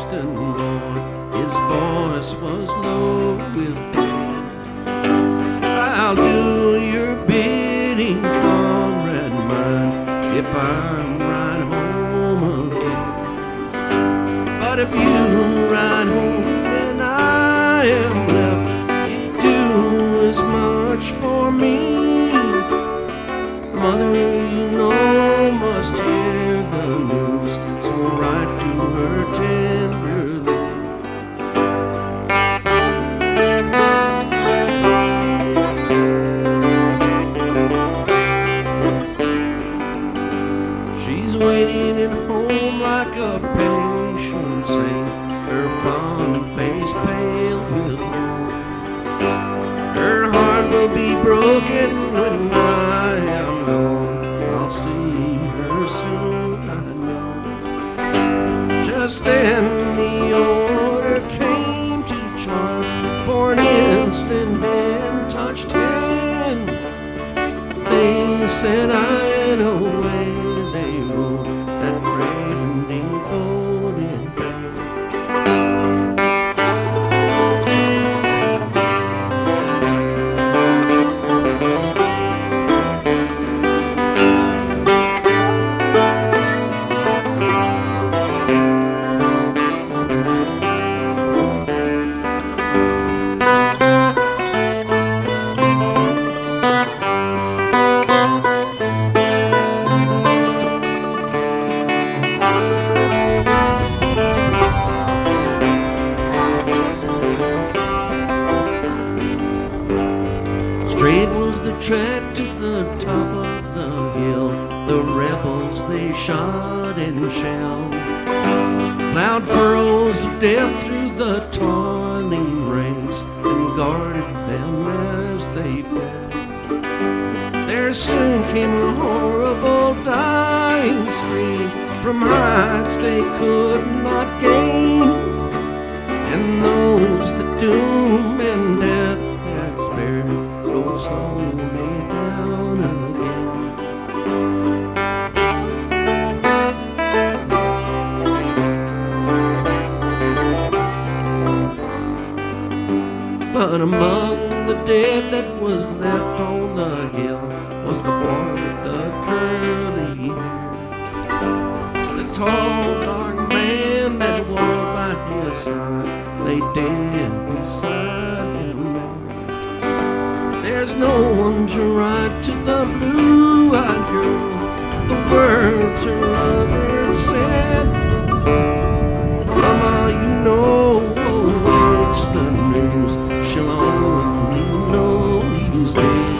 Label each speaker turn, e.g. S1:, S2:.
S1: distant Lord. His voice was low with pain. I'll do your bidding, comrade mine, if I'm right home again. But if you ride home and I am left, you do as much for me. Mother, you know, must hear the news, so write to her tenderly. She's waiting at home like a patient saint, her fond face pale with hope. Her heart will be broken when I am gone. I'll see her soon, I know. Just then the order came to charge, for an instant and touched hand. They said I'd away, they rode that brave and devoted band. Straight was the track to the top of the hill. The rebels, they shot and shelled. Plowed furrows of death through the toiling ranks and guarded them as they fell. There soon came a horrible dying scream from heights they could not gain. And those that doom and death had spared rode slowly down again. But among the dead that was left on the hill was the boy with the curly hair. The tall, dark man that walked by his side lay dead beside him there. There's no one to write to the blue-eyed girl the words her lover said. Mama, you know, oh, it's the news. She'll only know he's dead.